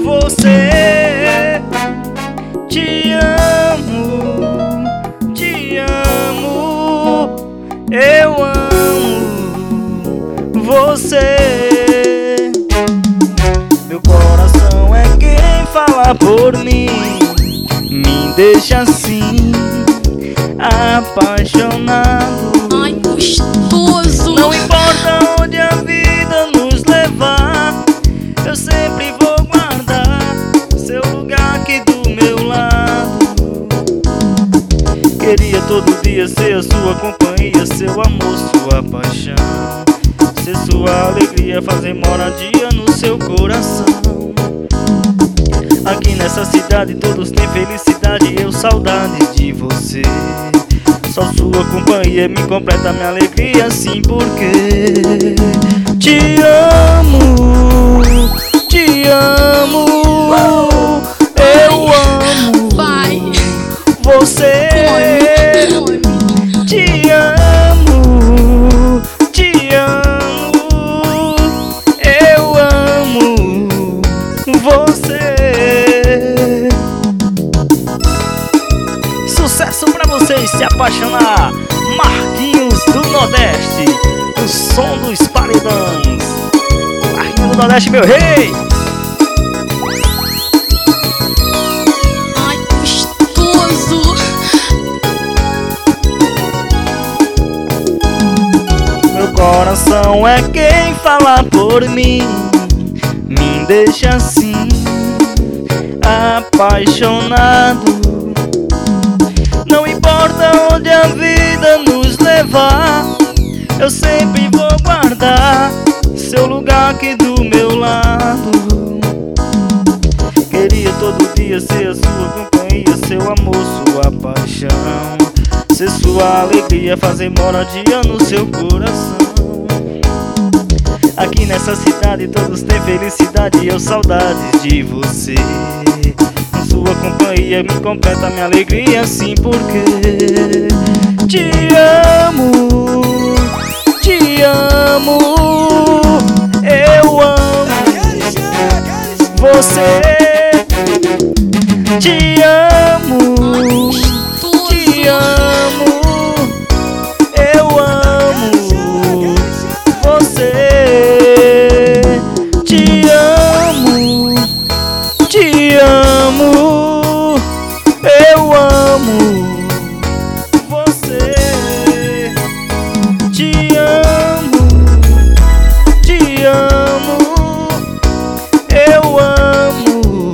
você. Te amo, eu amo você. Meu coração é quem fala por mim, me deixa assim, apaixonado. Ai, gostoso. Não importa onde a vida nos levar, eu sempre vou guardar seu lugar aqui do meu lado. Queria todo dia ser a sua companhia, seu amor, sua paixão, ser sua alegria, fazer moradia no seu coração. Aqui nessa cidade todos têm felicidade, eu saudade de você. Só sua companhia me completa minha alegria, sim, porque te amo, eu amo. Vai. Você. Te amo, eu amo você. Sucesso pra vocês se apaixonar. Marquinhos do Nordeste, o som dos paredões. Marquinhos do Nordeste, meu rei. Ai, gostoso. Meu coração é quem fala por mim, me deixa assim, apaixonado. Não importa onde a vida nos levar, eu sempre vou guardar seu lugar aqui do meu lado. Queria todo dia ser a sua companhia, seu amor, sua paixão, ser sua alegria, fazer moradia no seu coração. Aqui nessa cidade todos têm felicidade e eu saudades de você. Com sua companhia me completa minha alegria, sim, porque te amo, eu amo você. Te amo, eu amo você. Te amo, eu amo você. Te amo, eu amo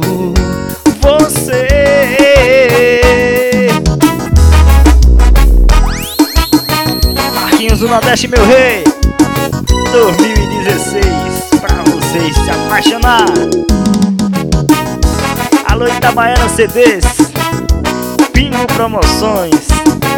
você. Marquinhos do Nordeste, meu rei, 2016, pra vocês se apaixonar. Alô, Itabaiana CDs, Pingo Promoções.